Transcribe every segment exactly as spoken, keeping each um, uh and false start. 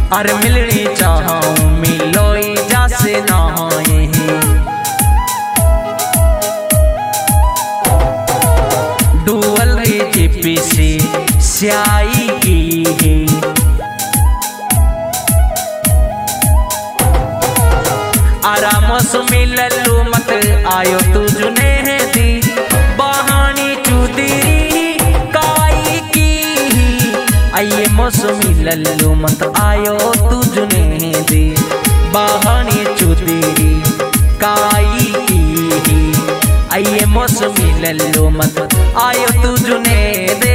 अरे मिलनी चाहूं मिलोई जासे नहाए डुअल रे जीपी से स्याई की है आरामों से मिललू मत आयो तू जुने दी बहानी चुदरी काई की आइए मौसमी लल्लू मत आयो तू जुने दी बहानी चुदरी काई की आइए मौसमी लल्लू मत आयो तू जुने दे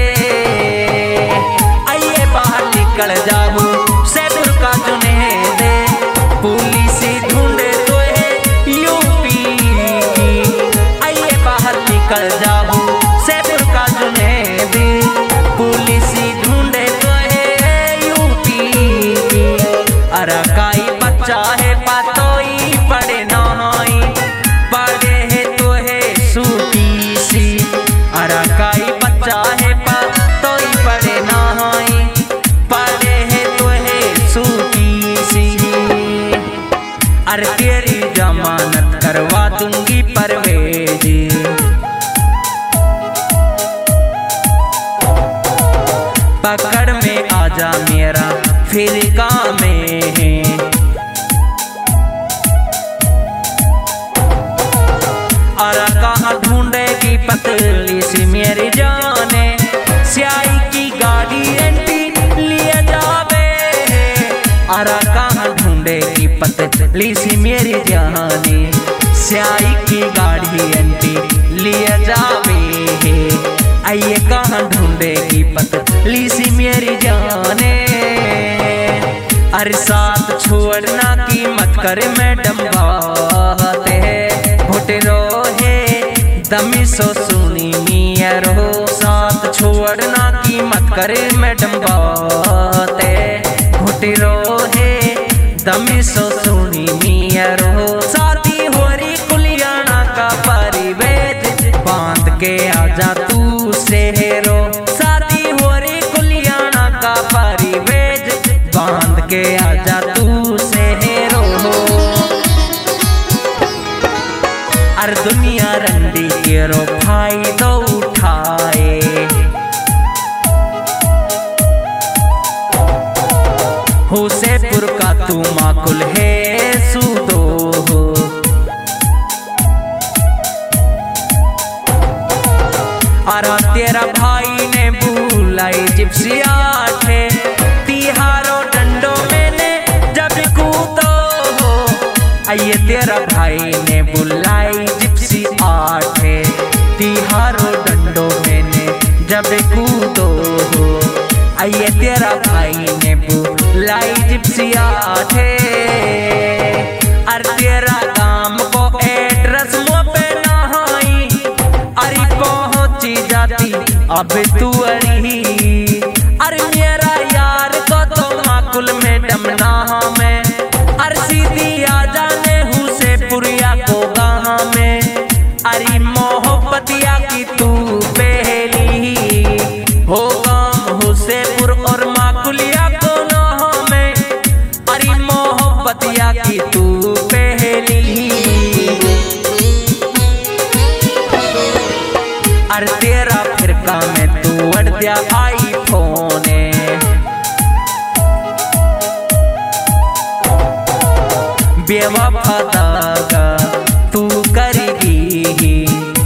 आइए बाहर निकल जाओ सैदुर का जुने दे पुलिस ढूंढे तो है यूपी आइए बाहर निकल जाओ सैदुर का जुने दे पुलिस ढूंढे तो है यूपी अरकाई बच्चा है पातोई पड़े नहाई पड़े है तो है सूटी सी अरकाई बच्चा है पातोई पड़े नहाई पड़े है तो है सूटी सी अरे तेरी जमानत करवा दूंगी परवेज पकड़ में आजा मेरा फिर काम में है और कहाँ ढूंढेगी पतली सी मेरी जाने स्याही की गाड़ी एंटी लिए जावे और कहाँ ढूंढेगी पतली सी मेरी जाने स्याही की गाड़ी एंटी लिए जावे आइए कहाँ ढूंढेगी पतली सी मेरी जाने अरे साथ छोड़ना की मत करे मैडम बात है भुटरो है दमी सो सुनी मिया रो साथ छोड़ना की मत करे मैडम बात है भुटरो है दमी सो सुनी मिया रो साथी होरी कुलियाना का परिवेद बांध के आजा तू सेहरो साथी होरी कुलियाना का परिवेद बांध के आजा तू सेहरो अर दुनिया रंडी के रो फायदा उठाए हुसैपुर का तू माकुल है सुदो हो और तेरा भाई ने बुलाई जिप्सी आठे तिहारो डंडो मैंने जब कूदो हो आइए तेरा भाई ने बुलाई जिप्सी आठे तिहारो डंडो मैंने जब कूदो हो आइए तेरा भाई ने बुलाई जिप्सी आठे और तेरा गांव को एड्रेस मो पे नहाई अरे पहुंची जाती अब तू अड़ी अरे मेरा यार को तो माकुल में डमना में अरे सीधी आ जाने हुसैपुरिया को गाँव में अरे मोहब्बतिया की तू पहली हो गाँव हुसैपुर और माकुलिया को नाह में अरे मोहब्बतिया की तू पहली अरे तेरा फिरका में तू अड़ दिया आई फोन बेवफा दागा तू करेगी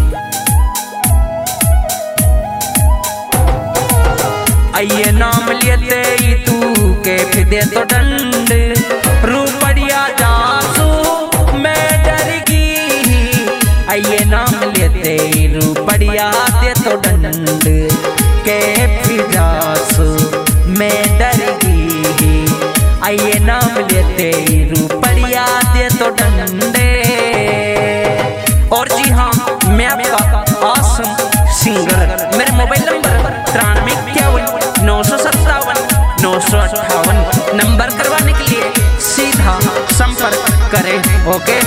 आइए नाम लेते ही तू के फिदे तो डंड रूपड़िया जासू मैं डर गई आइए नाम लेते ही रूपड़िया दे तो डंड के फिजासू मैं डर गई आइए नाम लेते ही रूपड़िया दे तो डंडे और जी हाँ मैं आपका आसम सिंगर मेरे मोबाइल नंबर तिरानवे इक्यावन नौ सौ सत्तावन नौ सौ अट्ठावन नंबर करवाने के लिए सीधा संपर्क करें ओके।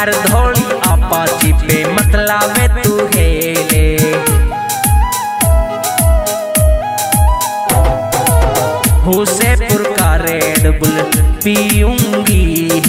अर धौली अपाची पे मतला में तू हेले हुसैपुर का रेड बुल पीऊंगी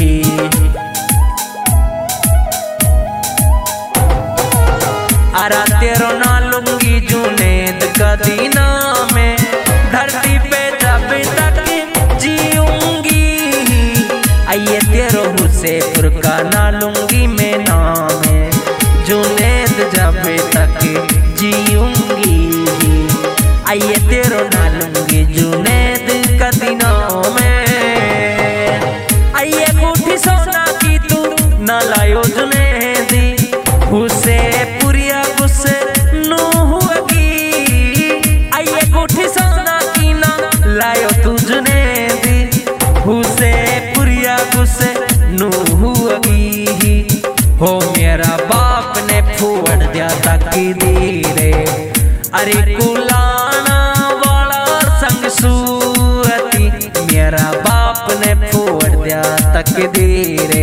अरा तेरो ना लूंगी जुनेद का दीना में धरती पे जब तक जीऊंगी आइए तेरो हुसैपुर का ना लूंगी मैं नाम जुनेद जब तक जीऊंगी आइए तेरो ना लूंगी जुनेद का दिनों में आइए बूढ़ी सोना की तू न लायो जुनेदी हुसैपुरिया गुस्से नू हुएगी आइए बूढ़ी सोना की ना लायो तू जुनेदी हुसैपुरिया गुस्से नू हुएगी हो मेरा बाप ने फूड़ दिया तकदीरे अरे कुलाना वाला संग सूरती मेरा बाप ने फोड़ दिया तकदीरे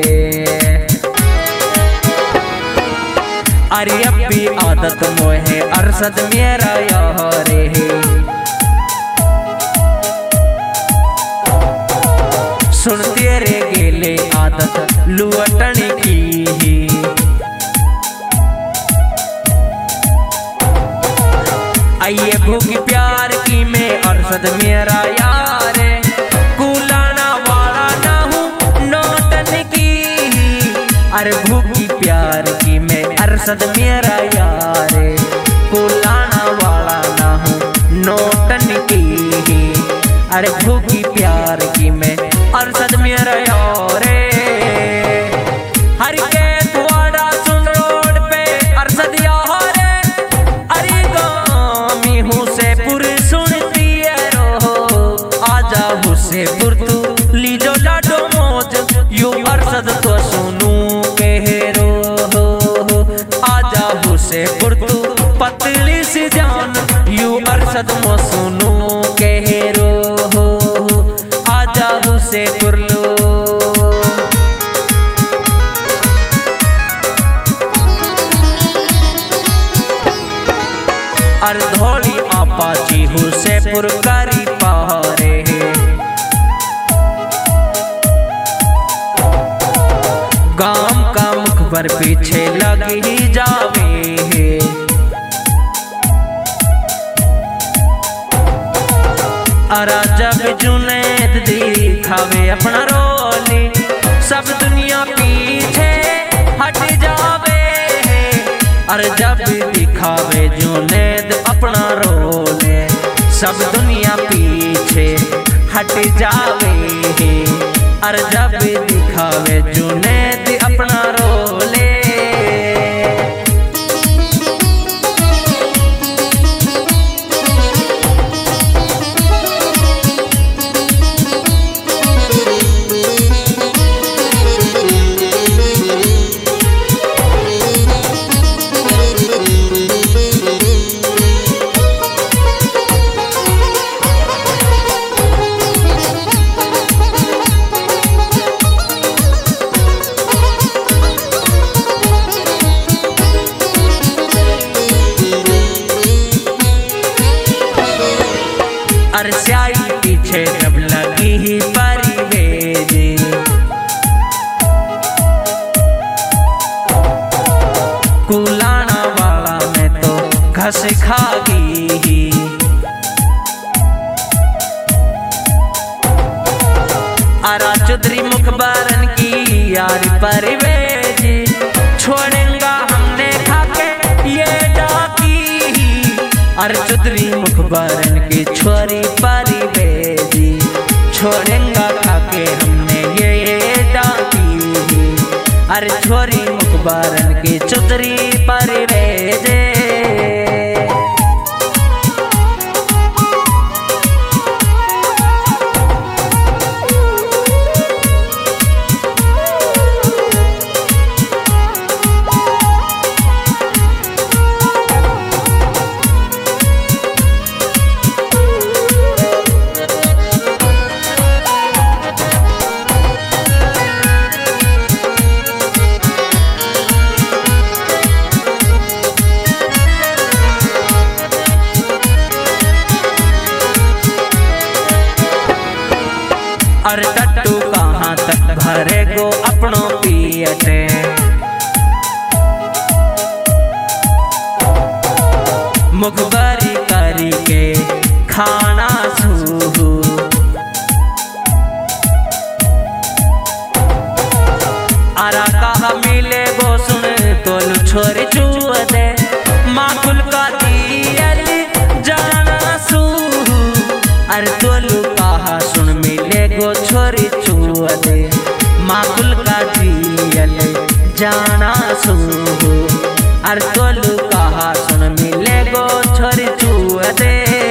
अरे अब भी आदत मोहे अरसद मेरा यारे सुन तेरे गेले आदत लुअटन की आइए भूखी प्यार की मैं अरसद मेरा यार कुलाना वाला ना हूँ नौटन की अरे भूखी प्यार की मैं अरसद मेरा यार कुलाना वाला ना हूँ नौटन की अरे भूखी प्यार की मैं अरसद मेरा यार हर के थोड़ा सुन रोड पे अरसद यार हुसैपुर सुनती है रो आजा हुसैपुर तू लीजो लाडो मौज यू अरसद तो सुनू कह रो आजा हुसैपुर तू पतली सी जान यू अरसद मो सुनू कह रो आजा हुसैपुर लो अर धौली अपाची हुसैपुर करी पहारे गांव का मुखबर पीछे लग ही जावे अरा जब जुनेद दिखावे अपना रोली सब दुनिया पीछे हट जावे अरे जब दिखावे जुनेद अपना रोले सब दुनिया पीछे हट जावे अरे जब दिखावे जुनेद अपना रोले अरस्याई पीछे जब लगी ही परिवेजी कुलाना वाला में तो घस खागी अरा चौधरी मुखबरन की यारी परिवेजी छोड़ेंगा हमने खाके ये डाकी अरे चौधरी मुखबरन की छोरी परिवेजी छोड़ेंगा खाके हमने ये डाकी अरे छोरी मुखबरन की चौधरी परिवेजी हरे गो अपनो पियटे मुखबरी करी के खाना सूहू अरा कहा मिले गो सुन तोल छोरी चूह दे माकुल का दियल जाना सूहू अरे तोलू कहा सुन मिले गो छोरी चूह दे माकुल का दियल जाना सूहू अरे तोलू कहा सुन मिले गो छोरी चूह दे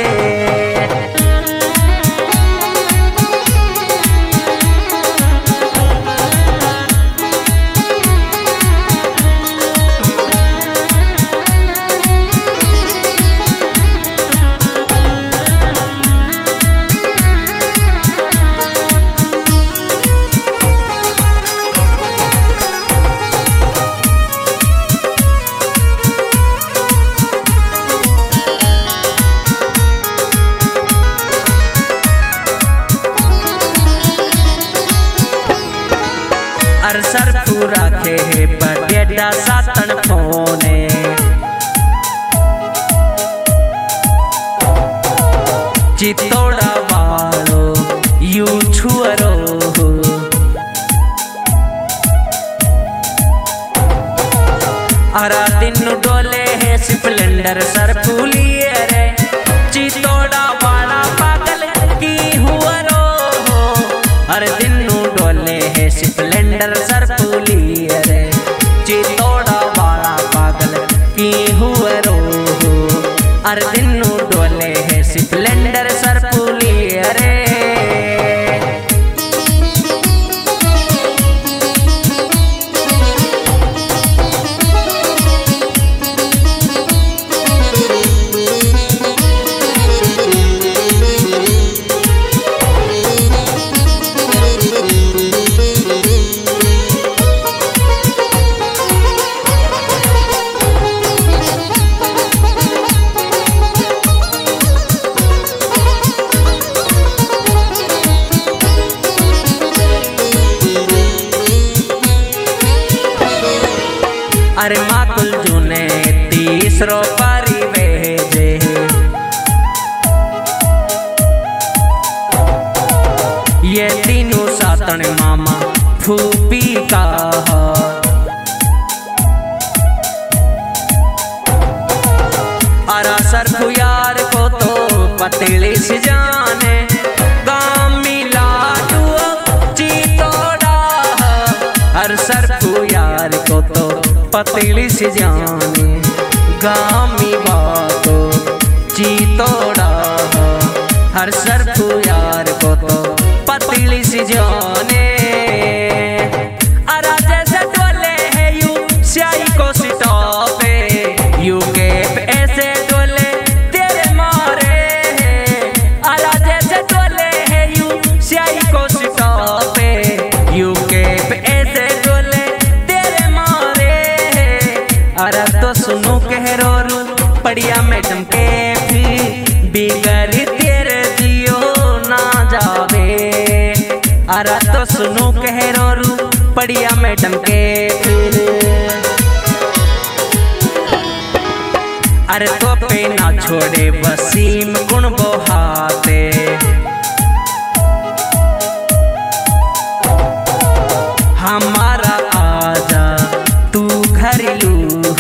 अर सर पूरा खे बडेटा सातन फोने चितौड़ा वालो यू छुअरो अरा दिन डोले है स्प्लेंडर सर फूलिए रे चितौड़ा वाला पागल की हुआ रो हर दिन डोले है स्प्लेंडर सर फूलिए रे चितौड़ा वाला पागल की हुआ रो हर दिन डोले है स्प्लेंडर सर फूलिए रे अरे माकुल जूने तीसरो पारी वेजे ये तीनों सातन मामा फूपी का अरा सरफू यार को तो पतली सी जाने गाम मिला चितौड़ा हर सरफू यार को तो पतली सी जाने गामी बातो चितौड़ा हर सरफू यार को तो पतली सी जाने अरा जैसे डोले है यू स्याही को सिटोपे यू के ऐसे डोले तेरे मारे अरा जैसे डोले है यू स्याही को सिटोपे यू के ऐसे डोले तेरे मारे अरे तो सुनो कह रो रू पड़िया मैडम के भी बिगड़ी तेरे जियो ना जावे अरे तो सुनो कह रो रू पड़िया मैडम के फिर अरे तो पे ना छोड़े वसीम गुण बोहाते हमारा आजा तू घरेलू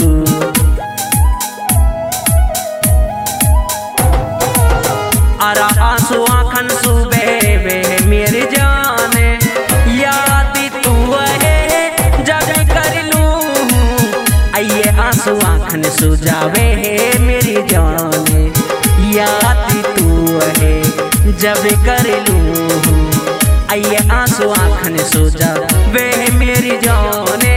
अरा आंसू आखन सुबह वे मेरी जाने याद तू है जब कर लूं आइए आंसू आखन सुजावे है मेरी जाने याद तू है जब कर लूं आइए आंसू आखन सुजावे मेरी जाने